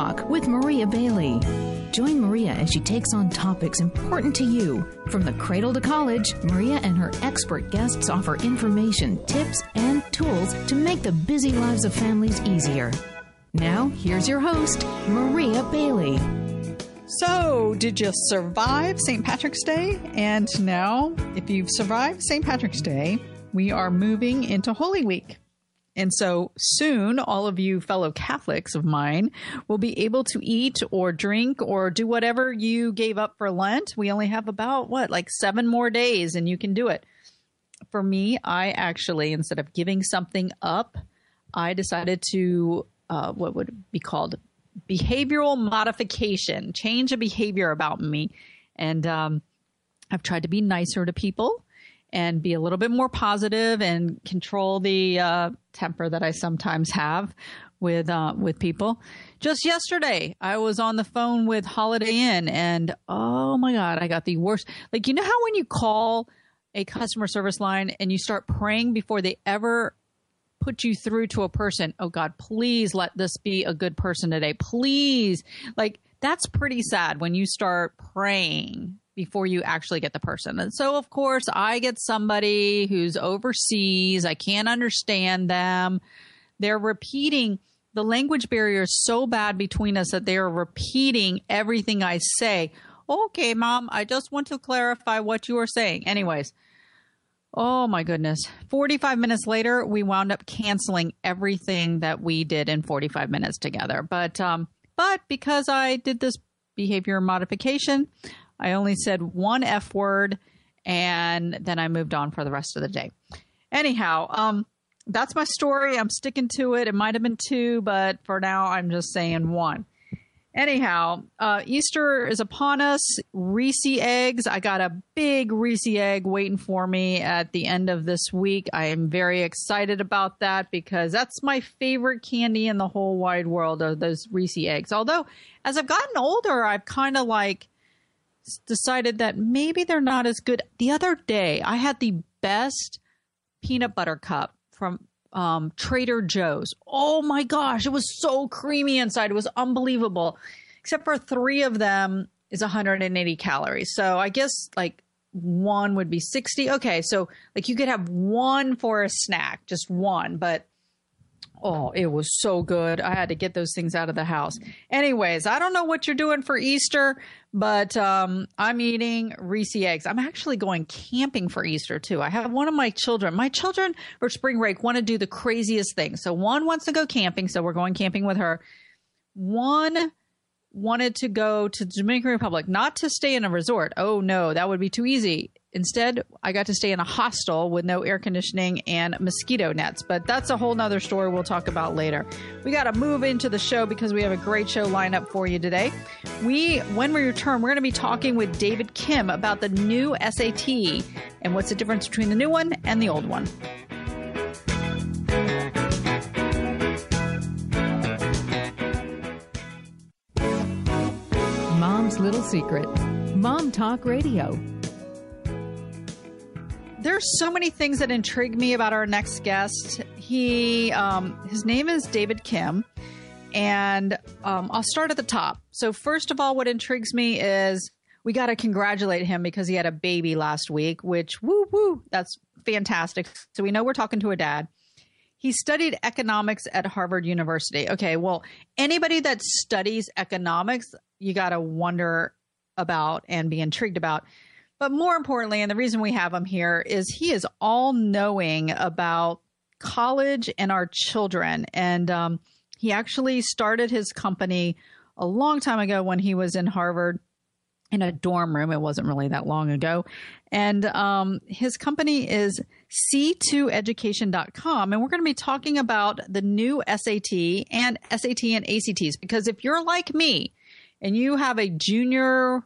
Talk with Maria Bailey. Join Maria as she takes on topics important to you. From the cradle to college, Maria and her expert guests offer information, tips, and tools to make the busy lives of families easier. Now, here's your host, Maria Bailey. So, did you survive St. Patrick's Day? And now, if you've survived St. Patrick's Day, we are moving into Holy Week. And so soon, all of you fellow Catholics of mine will be able to eat or drink or do whatever you gave up for Lent. We only have about, 7 more days and you can do it. For me, I actually, instead of giving something up, I decided to, what would be called behavioral modification, change a behavior about me. And I've tried to be nicer to people and be a little bit more positive and control the temper that I sometimes have with people. Just yesterday, I was on the phone with Holiday Inn, and oh my God, I got the worst. Like, you know how when you call a customer service line and you start praying before they ever put you through to a person, oh God, please let this be a good person today. Please. Like, that's pretty sad when you start praying before you actually get the person. And so, of course, I get somebody who's overseas. I can't understand them. They're repeating. The language barrier is so bad between us that they're repeating everything I say. Okay, Mom, I just want to clarify what you are saying. Anyways, oh my goodness. 45 minutes later, we wound up canceling everything that we did in 45 minutes together. But because I did this behavior modification, I only said one F word, and then I moved on for the rest of the day. Anyhow, that's my story. I'm sticking to it. It might have been 2, but for now, I'm just saying 1. Anyhow, Easter is upon us. Reese eggs. I got a big Reese egg waiting for me at the end of this week. I am very excited about that because that's my favorite candy in the whole wide world, are those Reese eggs. Although, as I've gotten older, I've kind of decided that maybe they're not as good. The other day, I had the best peanut butter cup from Trader Joe's. Oh my gosh, it was so creamy inside. It was unbelievable. Except for 3 of them is 180 calories. So I guess one would be 60. Okay, so you could have one for a snack, just one, but oh, it was so good. I had to get those things out of the house. Anyways, I don't know what you're doing for Easter, but I'm eating Reese eggs. I'm actually going camping for Easter, too. I have one of my children. My children for spring break want to do the craziest things. So one wants to go camping, so we're going camping with her. One wanted to go to the Dominican Republic, not to stay in a resort. Oh, no, that would be too easy. Instead, I got to stay in a hostel with no air conditioning and mosquito nets. But that's a whole nother story we'll talk about later. We got to move into the show because we have a great show lined up for you today. When we return, we're going to be talking with David Kim about the new SAT and what's the difference between the new one and the old one. Mom's Little Secret. Mom Talk Radio. There's so many things that intrigue me about our next guest. His name is David Kim, and I'll start at the top. So first of all, what intrigues me is we got to congratulate him because he had a baby last week, which woo, that's fantastic. So we know we're talking to a dad. He studied economics at Harvard University. Okay, well, anybody that studies economics, you got to wonder about and be intrigued about. But more importantly, and the reason we have him here, is he is all-knowing about college and our children. And he actually started his company a long time ago when he was in Harvard in a dorm room. It wasn't really that long ago. And his company is C2Education.com. And we're going to be talking about the new SAT and ACTs. Because if you're like me and you have a junior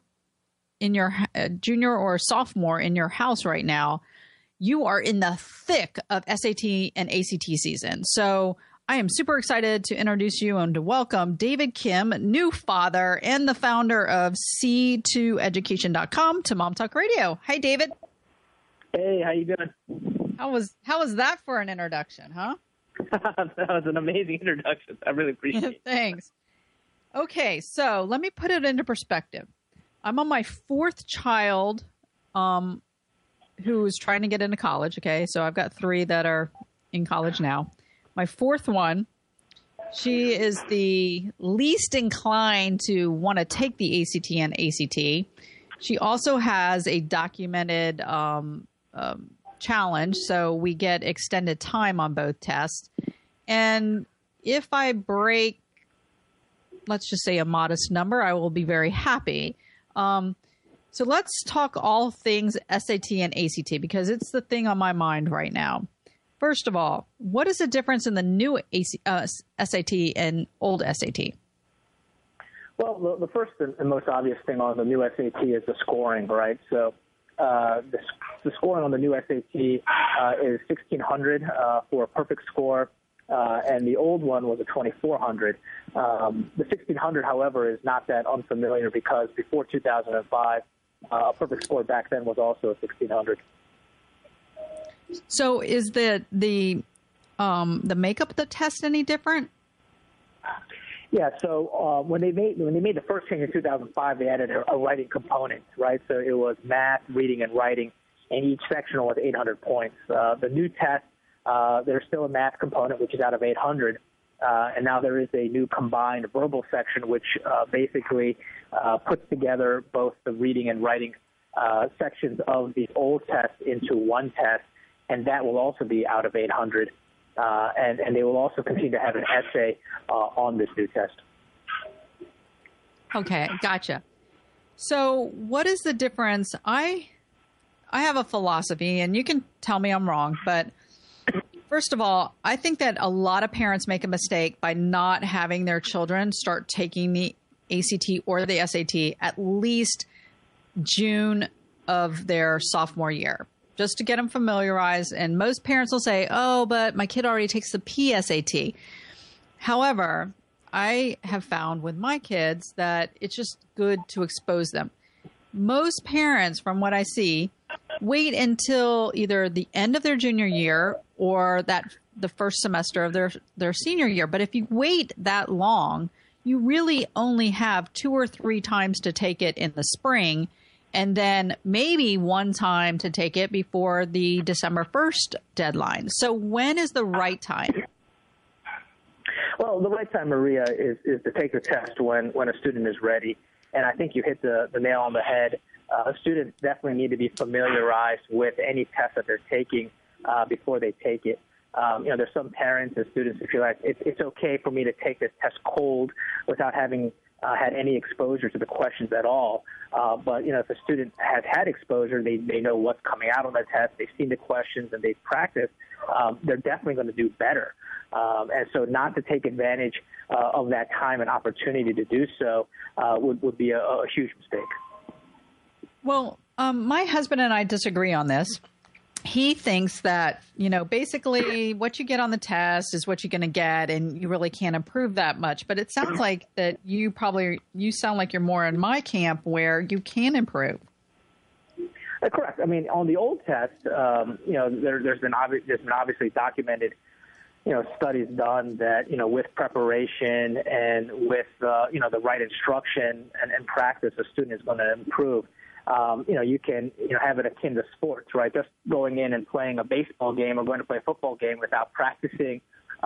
or a sophomore in your house right now, you are in the thick of SAT and ACT season. So I am super excited to introduce you and to welcome David Kim, new father and the founder of C2Education.com, to Mom Talk Radio. Hi, David. Hey, how you doing? How was that for an introduction, huh? That was an amazing introduction. I really appreciate it. Thanks. Okay, so let me put it into perspective. I'm on my fourth child who is trying to get into college. Okay, so I've got 3 that are in college now. My fourth one, she is the least inclined to want to take the ACT and ACT. She also has a documented challenge, so we get extended time on both tests. And if I break, let's just say a modest number, I will be very happy. So let's talk all things SAT and ACT because it's the thing on my mind right now. First of all, what is the difference in the new SAT and old SAT? Well, the first and most obvious thing on the new SAT is the scoring, right? So the scoring on the new SAT is 1,600 for a perfect score. And the old one was a 2,400. The 1,600, however, is not that unfamiliar because before 2005, a perfect score back then was also a 1,600. So is the makeup of the test any different? Yeah. So when they made the first change in 2005, they added a writing component, right? So it was math, reading, and writing, and each section was 800 points. The new test. There's still a math component, which is out of 800, and now there is a new combined verbal section, which basically puts together both the reading and writing sections of the old test into one test, and that will also be out of 800, and they will also continue to have an essay on this new test. Okay, gotcha. So what is the difference? I have a philosophy, and you can tell me I'm wrong, but first of all, I think that a lot of parents make a mistake by not having their children start taking the ACT or the SAT at least June of their sophomore year, just to get them familiarized. And most parents will say, oh, but my kid already takes the PSAT. However, I have found with my kids that it's just good to expose them. Most parents, from what I see, wait until either the end of their junior year or the first semester of their senior year. But if you wait that long, you really only have 2 or 3 times to take it in the spring, and then maybe 1 time to take it before the December 1st deadline. So when is the right time? Well, the right time, Maria, is to take the test when a student is ready. And I think you hit the nail on the head. Students definitely need to be familiarized with any test that they're taking before they take it. There's some parents and students who feel like it's okay for me to take this test cold without having had any exposure to the questions at all. But if a student has had exposure, they know what's coming out on the test, they've seen the questions, and they've practiced, they're definitely going to do better. And so not to take advantage of that time and opportunity to do so would be a huge mistake. Well, my husband and I disagree on this. He thinks that, basically what you get on the test is what you're going to get, and you really can't improve that much. But it sounds like that you sound like you're more in my camp where you can improve. Correct. I mean, on the old test, there's been obviously documented, studies done that, with preparation and with, the right instruction and practice, a student is going to improve. You can, have it akin to sports, right? Just going in and playing a baseball game or going to play a football game without practicing,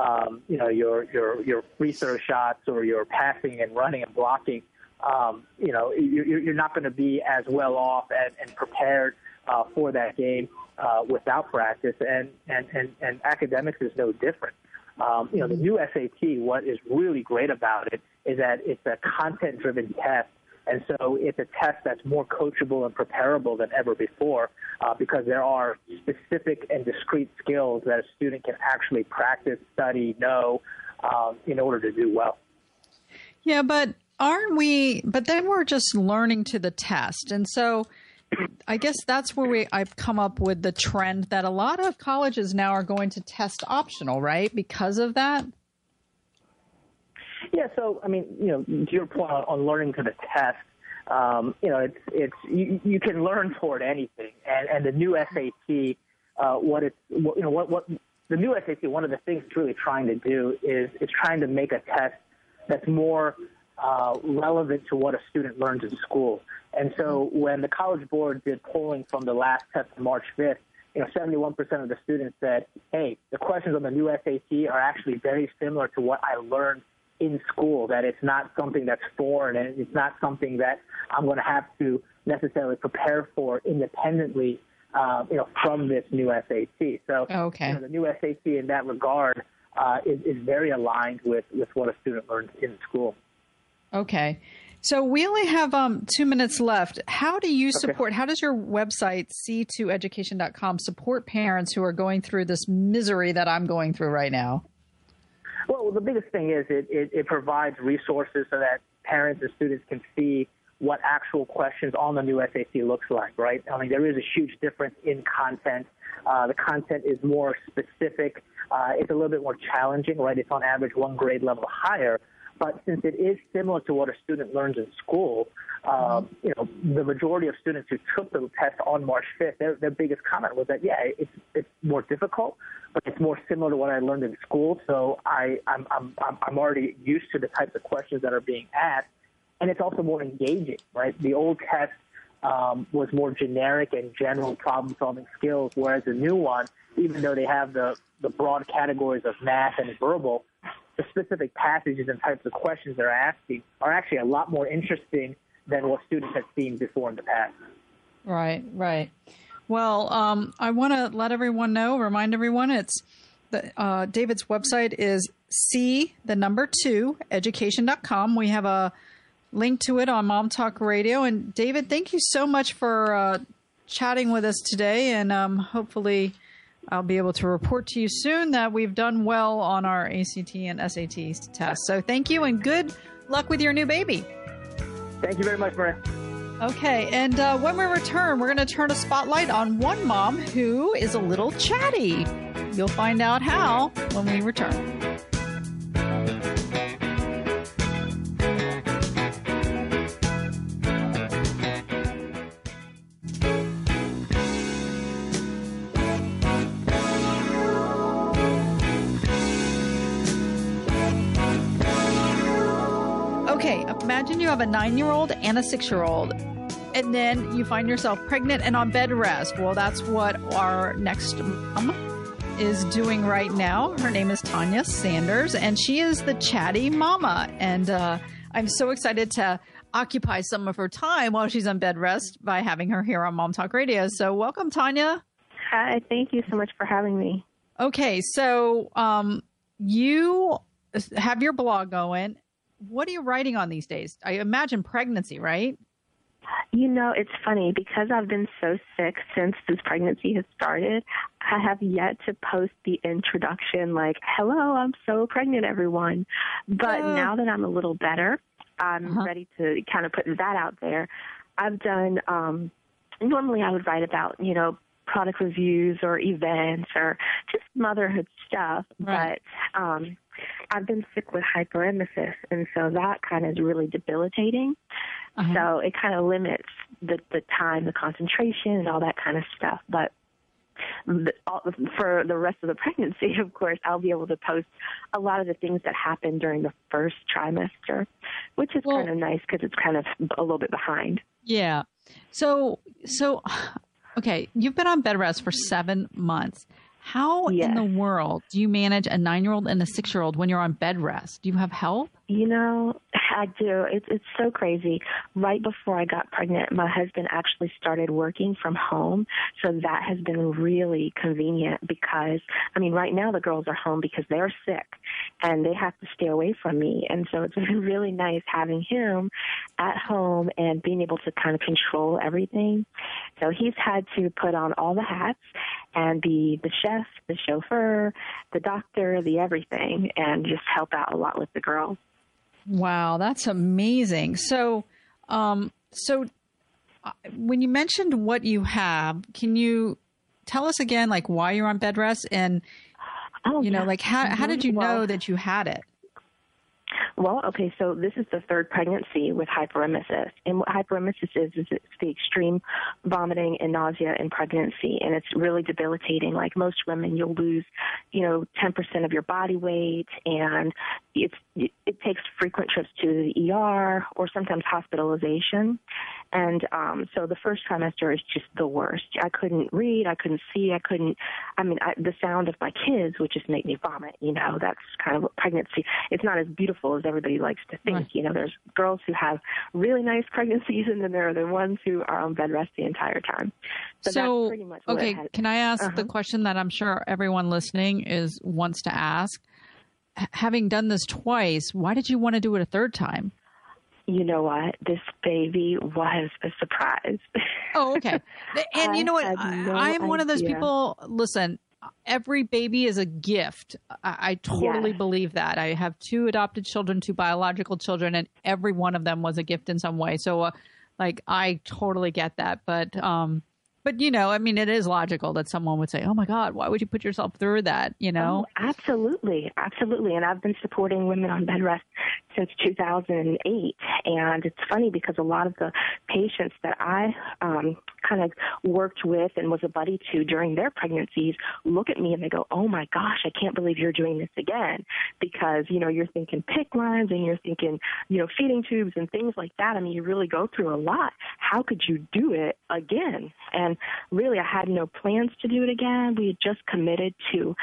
your free throw shots or your passing and running and blocking, you're not going to be as well off and prepared for that game without practice. And academics is no different. The new SAT, what is really great about it is that it's a content-driven test. And so it's a test that's more coachable and preparable than ever before because there are specific and discrete skills that a student can actually practice, study, know in order to do well. Yeah, but then we're just learning to the test. And so I guess that's where I've come up with the trend that a lot of colleges now are going to test optional, right? Because of that. Yeah, so I mean, to your point on learning to the test, it's you can learn toward anything, and the new SAT, what the new SAT, one of the things it's really trying to do is trying to make a test that's more relevant to what a student learns in school. And so when the College Board did polling from the last test on March 5th, 71% of the students said, hey, the questions on the new SAT are actually very similar to what I learned in school, that it's not something that's foreign and it's not something that I'm going to have to necessarily prepare for independently, from this new SAT. So the new SAT in that regard is very aligned with what a student learns in school. Okay. So we only have 2 minutes left. How do you support, how does your website, c2education.com, support parents who are going through this misery that I'm going through right now? Well, the biggest thing is it provides resources so that parents and students can see what actual questions on the new SAT looks like, right? I mean, there is a huge difference in content. The content is more specific. It's a little bit more challenging, right? It's on average one grade level higher. But since it is similar to what a student learns in school, the majority of students who took the test on March 5th, their biggest comment was that, it's more difficult, but it's more similar to what I learned in school. So I'm already used to the types of questions that are being asked, and it's also more engaging, right? The old test was more generic and general problem-solving skills, whereas the new one, even though they have the broad categories of math and verbal, the specific passages and types of questions they're asking are actually a lot more interesting than what students have seen before in the past. Right. Well, I want to let everyone know, remind everyone, it's David's website is c2education.com. We have a link to it on Mom Talk Radio. And David, thank you so much for chatting with us today. And hopefully I'll be able to report to you soon that we've done well on our ACT and SAT tests. So thank you and good luck with your new baby. Thank you very much, Maria. Okay, and when we return, we're going to turn a spotlight on one mom who is a little chatty. You'll find out how when we return. Okay, imagine you have a 9-year-old and a 6-year-old, and then you find yourself pregnant and on bed rest. Well, that's what our next mom is doing right now. Her name is Tanya Sanders, and she is the chatty mama. And I'm so excited to occupy some of her time while she's on bed rest by having her here on Mom Talk Radio. So welcome, Tanya. Hi, thank you so much for having me. Okay, so you have your blog going. What are you writing on these days? I imagine pregnancy, right? It's funny because I've been so sick since this pregnancy has started. I have yet to post the introduction like, hello, I'm so pregnant, everyone. But now that I'm a little better, I'm ready to kind of put that out there. I've done, normally I would write about, product reviews or events or just motherhood stuff. Right. But I've been sick with hyperemesis, and so that kind of is really debilitating. So it kind of limits the time, the concentration, and all that kind of stuff. But for the rest of the pregnancy, of course, I'll be able to post a lot of the things that happened during the first trimester, which is kind of nice because it's kind of a little bit behind. Yeah. So okay, you've been on bed rest for 7 months. How in the world do you manage a 9-year-old and a 6-year-old when you're on bed rest? Do you have help? I do. It's so crazy. Right before I got pregnant, my husband actually started working from home. So that has been really convenient because, right now the girls are home because they're sick and they have to stay away from me. And so it's been really nice having him at home and being able to kind of control everything. So he's had to put on all the hats and be the chef, the chauffeur, the doctor, the everything, and just help out a lot with the girls. Wow, that's amazing. So, when you mentioned what you have, can you tell us again, like why you're on bed rest and, how did you know that you had it? Well, okay, so this is the third pregnancy with hyperemesis. And what hyperemesis is it's the extreme vomiting and nausea in pregnancy, and it's really debilitating. Like most women, you'll lose, 10% of your body weight, and it's it takes frequent trips to the ER or sometimes hospitalization. And so the first trimester is just the worst. I couldn't read. I couldn't see. The sound of my kids would just make me vomit. That's kind of what pregnancy. It's not as beautiful as everybody likes to think. Right. There's girls who have really nice pregnancies, and then there are the ones who are on bed rest the entire time. So that's pretty much what okay, can I ask the question that I'm sure everyone listening wants to ask? Having done this twice, why did you want to do it a third time? You know what? This baby was a surprise. Oh, okay. And you know what? I am one of those people, listen, every baby is a gift. I totally believe that. I have 2 adopted children, 2 biological children, and every one of them was a gift in some way. So, I totally get that. But it is logical that someone would say, oh, my God, why would you put yourself through that, Oh, absolutely. Absolutely. And I've been supporting women on bed rest since 2008. And it's funny because a lot of the patients that I kind of worked with and was a buddy to during their pregnancies look at me and they go, oh, my gosh, I can't believe you're doing this again. Because, you're thinking PICC lines and you're thinking, feeding tubes and things like that. You really go through a lot. How could you do it again? And really, I had no plans to do it again. We had just committed to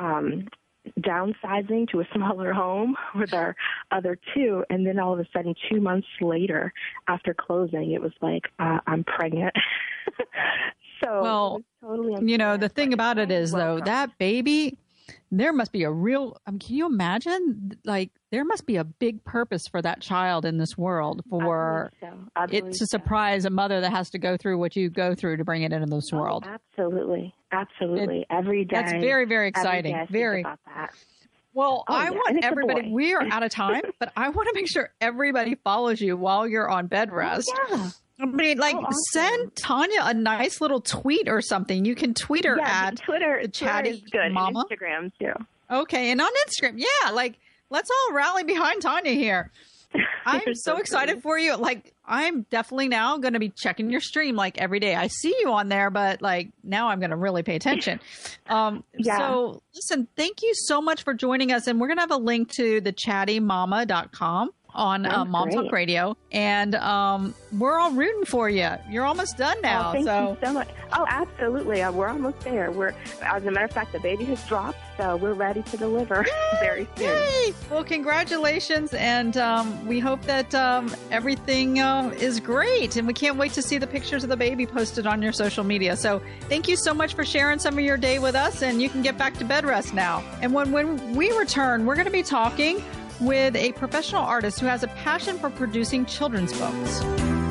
downsizing to a smaller home with our other 2. And then all of a sudden, 2 months later, after closing, it was like, I'm pregnant. So, well, totally the thing about it is, though, that baby, there must be a real, can you imagine? There must be a big purpose for that child in this world for it to surprise a mother that has to go through what you go through to bring it into this world. Absolutely. Every day. That's very, very exciting. Very. About that. Well, I want everybody, we are out of time, but I want to make sure everybody follows you while you're on bed rest. Yeah. Awesome. Send Tanya a nice little tweet or something. You can tweet her at Twitter. The Chatty is good. Mama. And Instagram too. Okay, and on Instagram, let's all rally behind Tanya here. I'm so excited for you. I'm definitely now going to be checking your stream every day. I see you on there, but now I'm going to really pay attention. So listen, thank you so much for joining us. And we're going to have a link to thechattymama.com on Mom Talk Radio. And we're all rooting for you. You're almost done now. Thank you so much. Oh, absolutely. We're almost there. As a matter of fact, the baby has dropped, so we're ready to deliver very soon. Yay! Well, congratulations. And we hope that everything is great. And we can't wait to see the pictures of the baby posted on your social media. So thank you so much for sharing some of your day with us. And you can get back to bed rest now. And when we return, we're going to be talking with a professional artist who has a passion for producing children's books.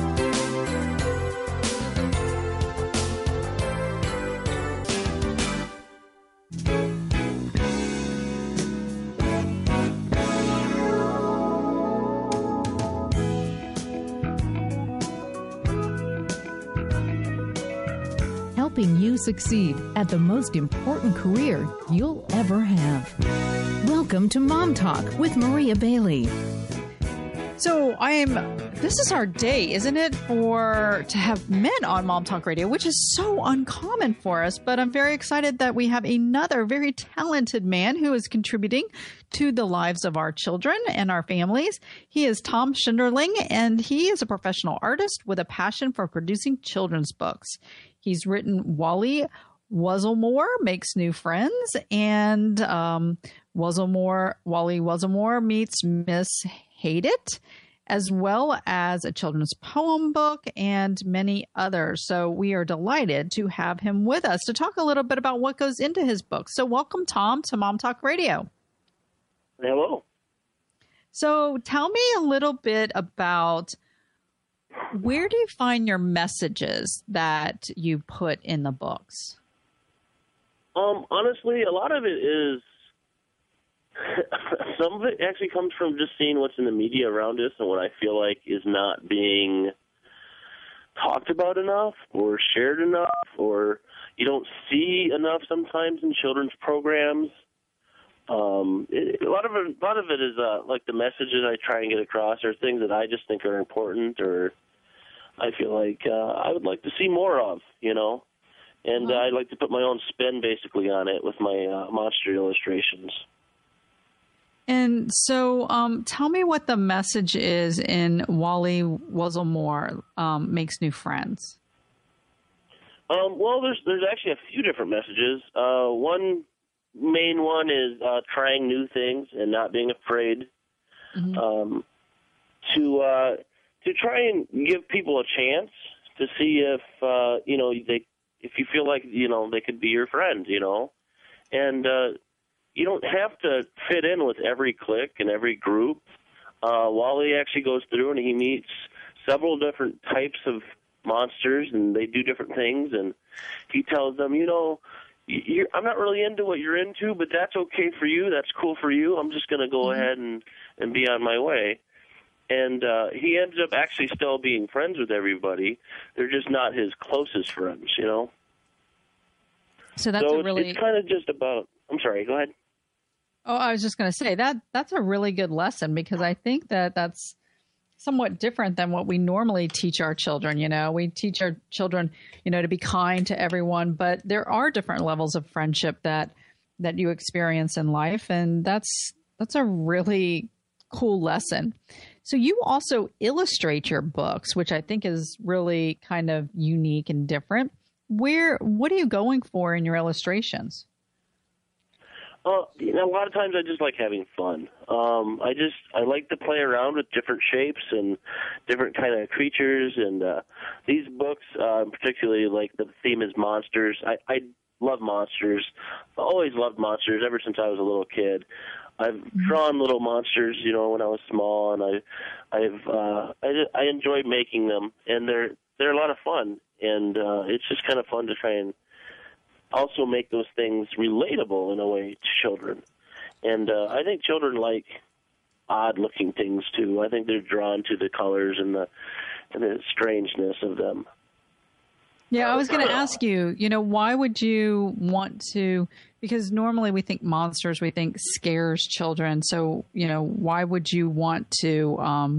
Helping you succeed at the most important career you'll ever have. Welcome to Mom Talk with Maria Bailey. So this is our day, isn't it, to have men on Mom Talk Radio, which is so uncommon for us. But I'm very excited that we have another very talented man who is contributing to the lives of our children and our families. He is Tom Schinderling, and he is a professional artist with a passion for producing children's books. He's written Wally Wuzzlemore Makes New Friends and Wally Wuzzlemore Meets Miss Hate It, as well as a children's poem book and many others. So we are delighted to have him with us to talk a little bit about what goes into his book. So welcome, Tom, to Mom Talk Radio. Hello. So tell me a little bit about where do you find your messages that you put in the books? Honestly, a lot of it is, some of it actually comes from just seeing what's in the media around us and what I feel like is not being talked about enough or shared enough, or you don't see enough sometimes in children's programs. A lot of it is like the messages I try and get across are things that I just think are important, or I feel like I would like to see more of, and I like to put my own spin basically on it with my monster illustrations. And so tell me what the message is in Wally Wuzzlemore Makes New Friends. Well, there's actually a few different messages. One main one is trying new things and not being afraid. Mm-hmm. To try and give people a chance to see if if you feel like they could be your friend, and you don't have to fit in with every clique and every group. Wally actually goes through and he meets several different types of monsters, and they do different things, and he tells them, I'm not really into what you're into, but that's okay for you. That's cool for you. I'm just going to go ahead and be on my way. And he ends up actually still being friends with everybody. They're just not his closest friends, So that's it's kind of just about. I'm sorry. Go ahead. Oh, I was just going to say that's a really good lesson, because I think that's somewhat different than what we normally teach our children. We teach our children, to be kind to everyone, but there are different levels of friendship that you experience in life, and that's a really cool lesson. So you also illustrate your books, which I think is really kind of unique and different. What are you going for in your illustrations? A lot of times I just like having fun. I like to play around with different shapes and different kind of creatures. And these books, particularly, like the theme is monsters. I love monsters. I always loved monsters ever since I was a little kid. I've drawn little monsters, when I was small, and I enjoy making them, and they're a lot of fun. And it's just kind of fun to try and also make those things relatable in a way to children. And I think children like odd-looking things, too. I think they're drawn to the colors and the strangeness of them. Yeah, I was going to ask you, why would you want to, because normally we think monsters, we think scares children. So, why would you want to,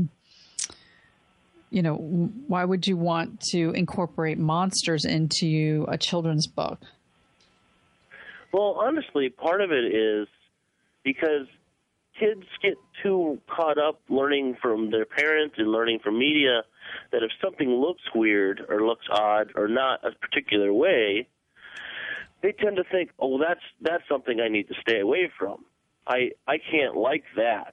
why would you want to incorporate monsters into a children's book? Well, honestly, part of it is because kids get too caught up learning from their parents and learning from media that if something looks weird or looks odd or not a particular way, they tend to think, oh, that's something I need to stay away from. I can't like that,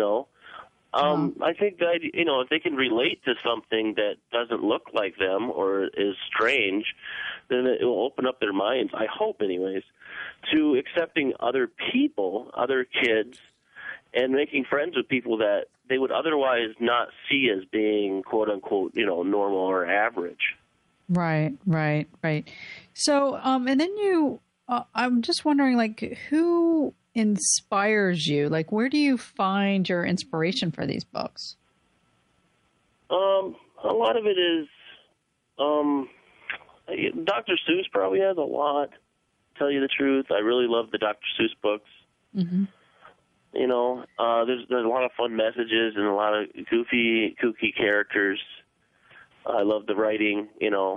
I think that, if they can relate to something that doesn't look like them or is strange, then it will open up their minds, I hope anyways, to accepting other people, other kids, and making friends with people that they would otherwise not see as being, quote unquote, normal or average. Right. So, and then I'm just wondering, who inspires you? Where do you find your inspiration for these books? A lot of it is, Dr. Seuss probably has a lot, to tell you the truth. I really love the Dr. Seuss books. Mm-hmm. There's a lot of fun messages and a lot of kooky characters. I love the writing,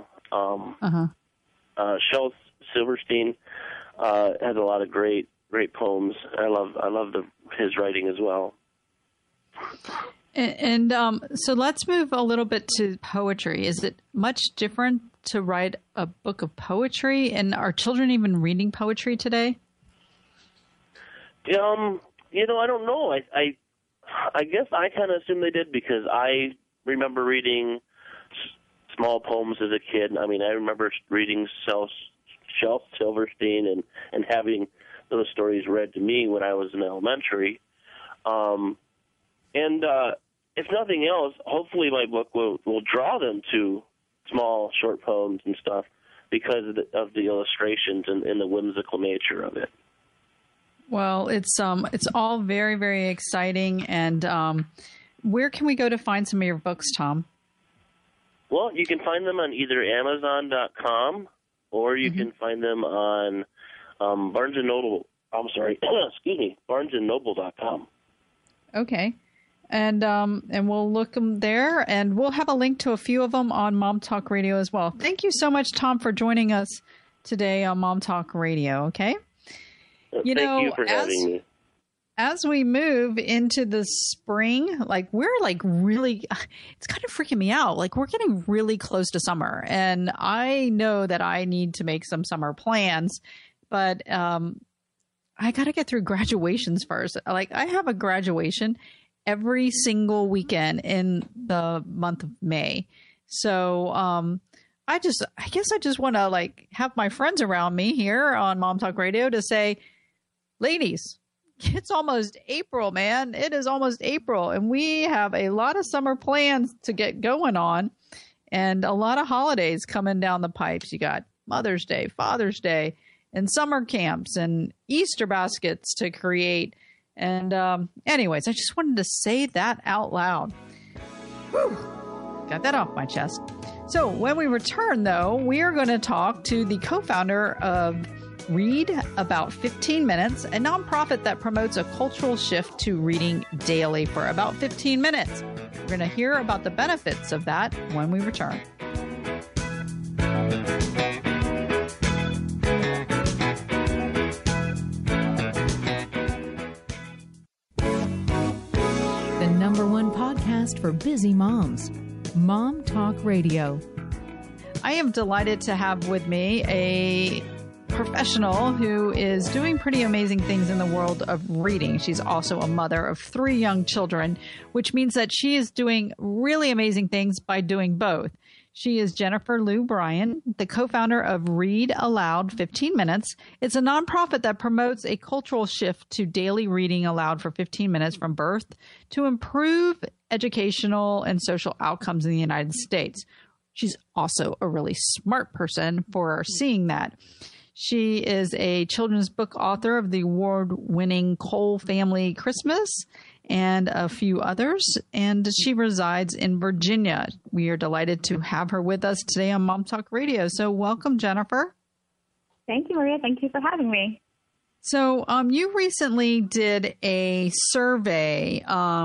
Shel Silverstein has a lot of great poems. I love his writing as well. And so let's move a little bit to poetry. Is it much different to write a book of poetry? And are children even reading poetry today? I don't know. I guess I kind of assume they did, because I remember reading small poems as a kid. I mean, I remember reading Shel Silverstein and having those stories read to me when I was in elementary. If nothing else, hopefully my book will draw them to small, short poems and stuff because of the illustrations and the whimsical nature of it. Well, it's all very, very exciting. And where can we go to find some of your books, Tom? Well, you can find them on either Amazon.com or you can find them on Barnes & Noble. I'm sorry, BarnesandNoble.com. Okay. And we'll look them there, and we'll have a link to a few of them on Mom Talk Radio as well. Thank you so much, Tom, for joining us today on Mom Talk Radio, okay? Thank you for having me. as we move into the spring, like we're like really, it's kind of freaking me out. Like we're getting really close to summer, and I know that I need to make some summer plans, but I got to get through graduations first. Like I have a graduation every single weekend in the month of May. So I guess I just want to like have my friends around me here on Mom Talk Radio to say, ladies, it's almost April, man. It is almost April, and we have a lot of summer plans to get going on and a lot of holidays coming down the pipes. You got Mother's Day, Father's Day, and summer camps and Easter baskets to create. And anyways, I just wanted to say that out loud. Whew. Got that off my chest. So when we return, though, we are going to talk to the co-founder of Read About 15 Minutes, a nonprofit that promotes a cultural shift to reading daily for about 15 minutes. We're going to hear about the benefits of that when we return. The #1 podcast for busy moms, Mom Talk Radio. I am delighted to have with me a professional who is doing pretty amazing things in the world of reading. She's also a mother of 3 young children, which means that she is doing really amazing things by doing both. She is Jennifer Lou Bryan, the co-founder of Read Aloud 15 Minutes. It's a nonprofit that promotes a cultural shift to daily reading aloud for 15 minutes from birth to improve educational and social outcomes in the United States. She's also a really smart person for seeing that. She is a children's book author of the award-winning Cole Family Christmas and a few others, and she resides in Virginia. We are delighted to have her with us today on Mom Talk Radio. So welcome, Jennifer. Thank you, Maria. Thank you for having me. So you recently did a survey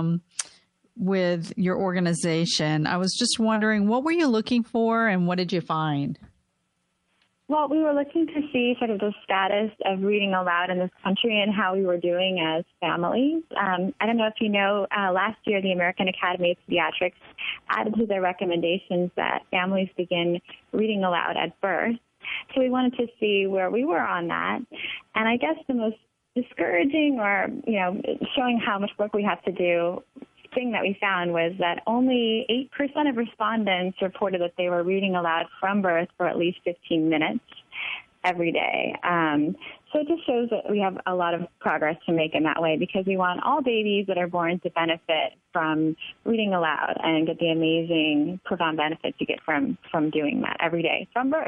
with your organization. I was just wondering, what were you looking for and what did you find? Well, we were looking to see sort of the status of reading aloud in this country and how we were doing as families. I don't know if you know, last year the American Academy of Pediatrics added to their recommendations that families begin reading aloud at birth. So we wanted to see where we were on that. And I guess the most discouraging or, showing how much work we have to do thing that we found was that only 8% of respondents reported that they were reading aloud from birth for at least 15 minutes every day. So it just shows that we have a lot of progress to make in that way, because we want all babies that are born to benefit from reading aloud and get the amazing profound benefits you get from doing that every day from birth.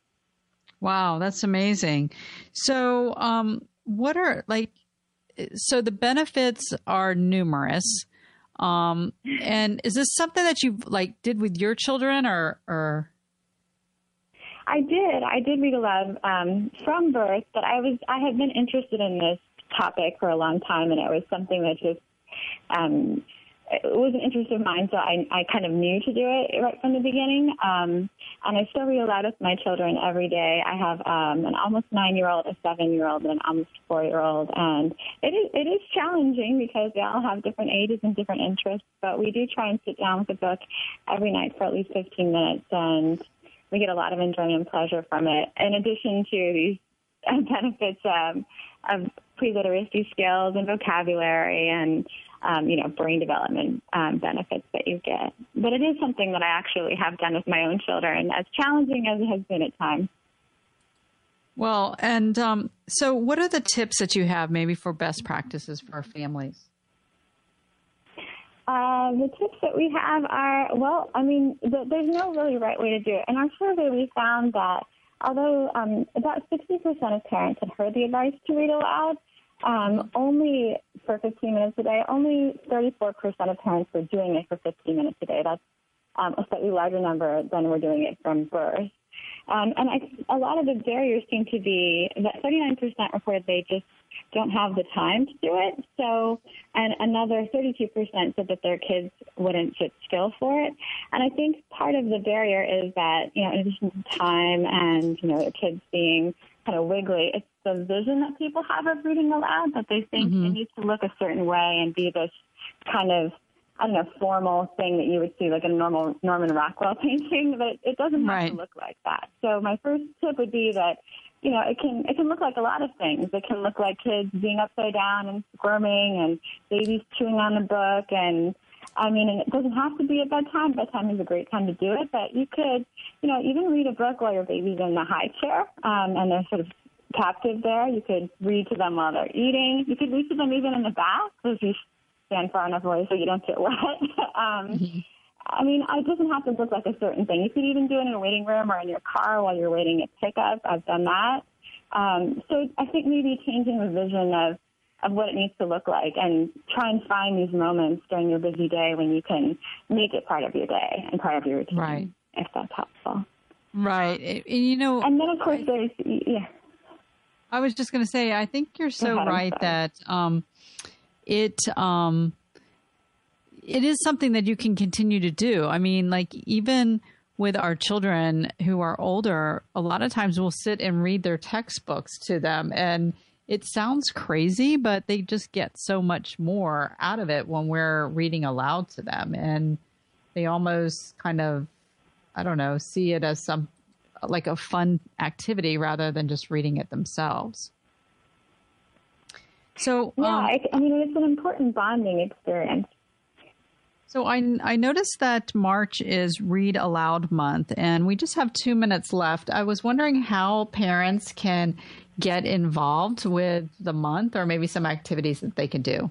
Wow, that's amazing. So so the benefits are numerous. And is this something that you did with your children or? I did read aloud from birth, but I had been interested in this topic for a long time, and it was something that just it was an interest of mine, so I kind of knew to do it right from the beginning. And I still read aloud with my children every day. I have an almost 9-year-old, a 7-year-old, and an almost 4-year-old. And it is challenging because they all have different ages and different interests. But we do try and sit down with a book every night for at least 15 minutes. And we get a lot of enjoyment and pleasure from it, in addition to these benefits of pre-literacy skills and vocabulary and brain development benefits that you get. But it is something that I actually have done with my own children, as challenging as it has been at times. Well, and so what are the tips that you have maybe for best practices for our families? The tips that we have are, there's no really right way to do it. In our survey, we found that although about 60% of parents had heard the advice to read aloud, only for 15 minutes a day, only 34% of parents were doing it for 15 minutes a day. That's a slightly larger number than were doing it from birth. A lot of the barriers seem to be that 39% reported they just don't have the time to do it. So, and another 32% said that their kids wouldn't sit still for it. And I think part of the barrier is that, in addition to time and, the kids being kind of wiggly, it's the vision that people have of reading aloud, that they think it needs to look a certain way and be this kind of, I don't know, formal thing that you would see like a normal Norman Rockwell painting, but it doesn't have to look like that. So my first tip would be that, you know, it can look like a lot of things. It can look like kids being upside down and squirming and babies chewing on a book. And I mean, and it doesn't have to be at bedtime. Bedtime is a great time to do it, but you could, you know, even read a book while your baby's in the high chair and they're sort of captive there. You could read to them while they're eating. You could read to them even in the bath if you stand far enough away so you don't get wet. I mean, it doesn't have to look like a certain thing. You could even do it in a waiting room or in your car while you're waiting at pickup. I've done that. So I think maybe changing the vision of what it needs to look like and try and find these moments during your busy day when you can make it part of your day and part of your routine, if that's helpful. Right. You know, and then, of course, there's, I was just going to say, I think you're so right that it is something that you can continue to do. I mean, like even with our children who are older, a lot of times we'll sit and read their textbooks to them. And it sounds crazy, but they just get so much more out of it when we're reading aloud to them. And they almost kind of, I don't know, see it as like a fun activity rather than just reading it themselves. So, I mean, it's an important bonding experience. So I noticed that March is Read Aloud Month, and we just have 2 minutes left. I was wondering how parents can get involved with the month or maybe some activities that they can do.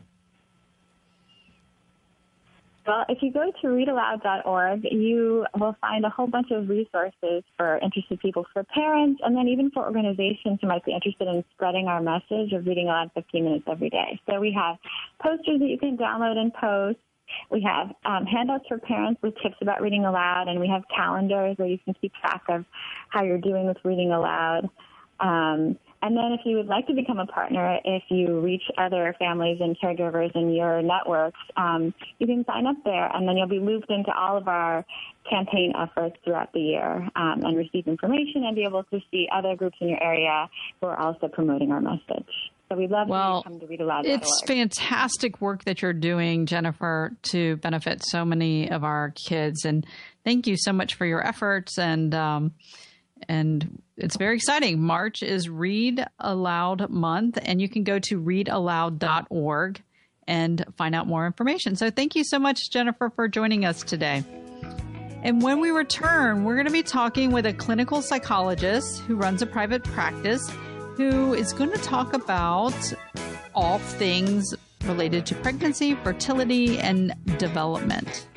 Well, if you go to readaloud.org, you will find a whole bunch of resources for interested people, for parents, and then even for organizations who might be interested in spreading our message of reading aloud 15 minutes every day. So we have posters that you can download and post. We have handouts for parents with tips about reading aloud, and we have calendars where you can keep track of how you're doing with reading aloud. And then if you would like to become a partner, if you reach other families and caregivers in your networks, you can sign up there, and then you'll be looped into all of our campaign efforts throughout the year and receive information and be able to see other groups in your area who are also promoting our message. So we'd love to come to readaloud.org. It's fantastic work that you're doing, Jennifer, to benefit so many of our kids. And thank you so much for your efforts. And it's very exciting. March is Read Aloud Month, and you can go to readaloud.org and find out more information. So thank you so much, Jennifer, for joining us today. And when we return, we're going to be talking with a clinical psychologist who runs a private practice, who is going to talk about all things related to pregnancy, fertility, and development.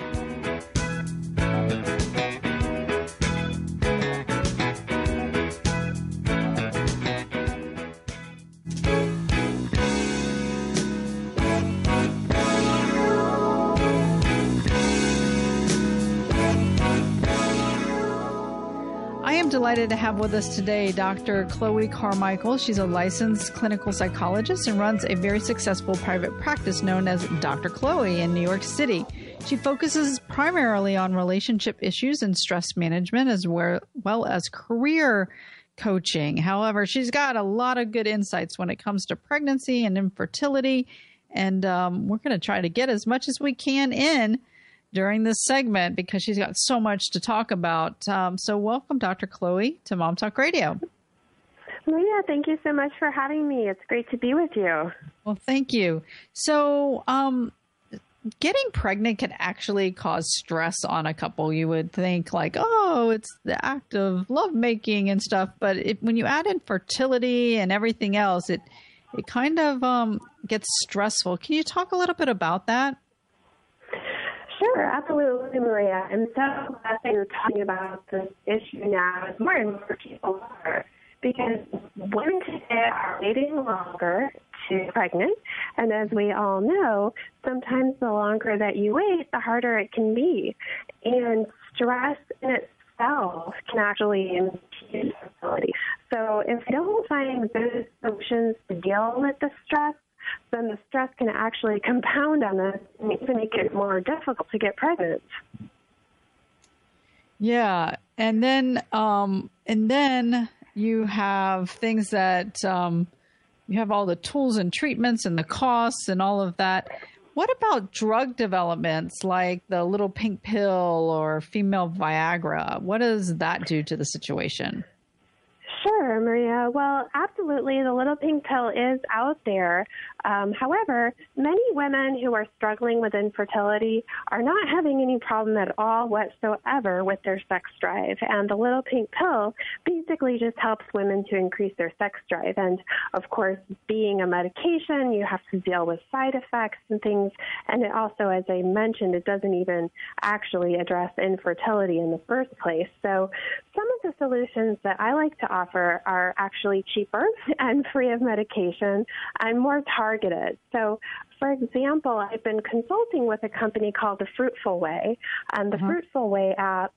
Delighted to have with us today Dr. Chloe Carmichael. She's a licensed clinical psychologist and runs a very successful private practice known as Dr. Chloe in New York City. She focuses primarily on relationship issues and stress management as well as career coaching. However, she's got a lot of good insights when it comes to pregnancy and infertility, and we're going to try to get as much as we can in during this segment because she's got so much to talk about. So welcome, Dr. Chloe, to Mom Talk Radio. Maria, thank you so much for having me. It's great to be with you. Well, thank you. So getting pregnant can actually cause stress on a couple. You would think like, oh, it's the act of lovemaking and stuff. But when you add in fertility and everything else, it kind of gets stressful. Can you talk a little bit about that? Sure, absolutely, Maria. I'm so glad that you're talking about this issue now, as more and more people are, because women today are waiting longer to get pregnant, and as we all know, sometimes the longer that you wait, the harder it can be. And stress in itself can actually impede fertility. So if you don't find good solutions to deal with the stress, then the stress can actually compound on this and even make it more difficult to get pregnant. Yeah, and then You have things that you have all the tools and treatments and the costs and all of that. What about drug developments like the little pink pill or female Viagra? What does that do to the situation? Sure, Maria. Well, absolutely. The little pink pill is out there. However, many women who are struggling with infertility are not having any problem at all whatsoever with their sex drive. And the little pink pill basically just helps women to increase their sex drive. And of course, being a medication, you have to deal with side effects and things. And it also, as I mentioned, it doesn't even actually address infertility in the first place. So some of the solutions that I like to offer are actually cheaper and free of medication and more targeted. So, for example, I've been consulting with a company called The Fruitful Way, and the Fruitful Way app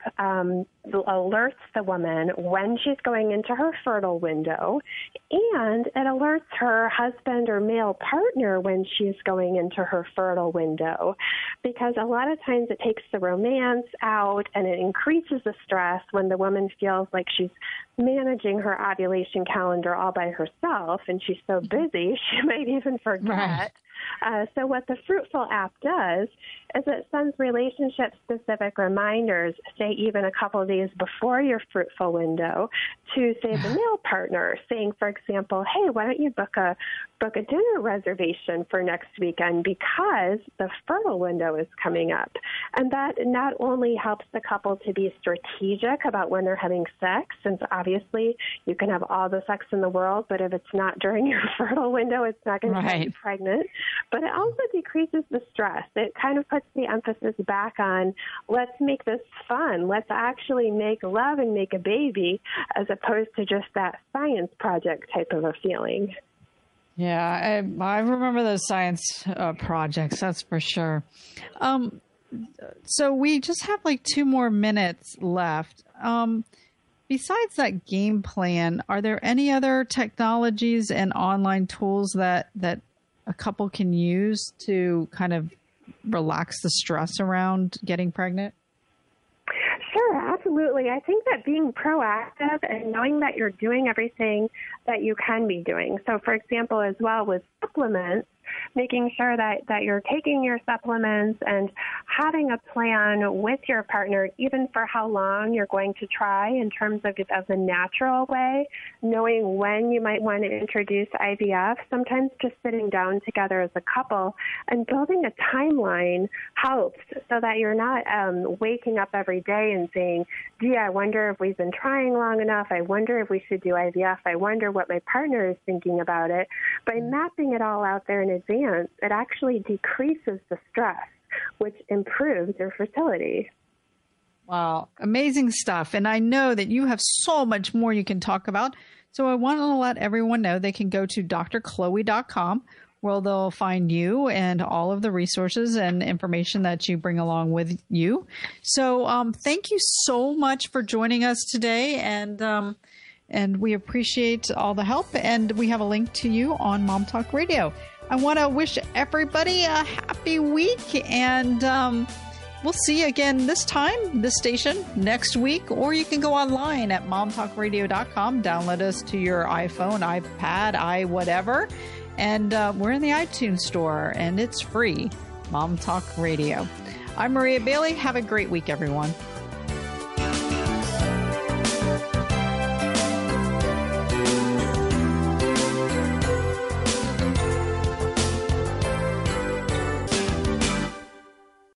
alerts the woman when she's going into her fertile window, and it alerts her husband or male partner when she's going into her fertile window, because a lot of times it takes the romance out and it increases the stress when the woman feels like she's managing her ovulation calendar all by herself and she's so busy she might even forget. Right. So what the Fruitful app does is it sends relationship-specific reminders, say even a couple of days before your fruitful window, to, say, the male partner, saying, for example, hey, why don't you book a dinner reservation for next weekend because the fertile window is coming up. And that not only helps the couple to be strategic about when they're having sex, since obviously you can have all the sex in the world, but if it's not during your fertile window, it's not going to get you pregnant. But it also decreases the stress. It kind of puts the emphasis back on, let's make this fun. Let's actually make love and make a baby, as opposed to just that science project type of a feeling. Yeah, I remember those science projects, that's for sure. So we just have like 2 more minutes left. Besides that game plan, are there any other technologies and online tools that a couple can use to kind of relax the stress around getting pregnant? Sure, absolutely. I think that being proactive and knowing that you're doing everything that you can be doing. So, for example, as well with supplements, making sure that you're taking your supplements and having a plan with your partner, even for how long you're going to try in terms of the natural way, knowing when you might want to introduce IVF, sometimes just sitting down together as a couple and building a timeline helps so that you're not waking up every day and saying, gee, I wonder if we've been trying long enough. I wonder if we should do IVF. I wonder what my partner is thinking about it. By mapping it all out there in advance, it actually decreases the stress, which improves your fertility. Wow, amazing stuff. And I know that you have so much more you can talk about. So I want to let everyone know they can go to drchloe.com, where they'll find you and all of the resources and information that you bring along with you. So thank you so much for joining us today. And we appreciate all the help. And we have a link to you on Mom Talk Radio. I want to wish everybody a happy week, and we'll see you again this station next week, or you can go online at momtalkradio.com, download us to your iPhone, iPad, whatever, and we're in the iTunes store, and it's free. Mom Talk Radio. I'm Maria Bailey. Have a great week, everyone.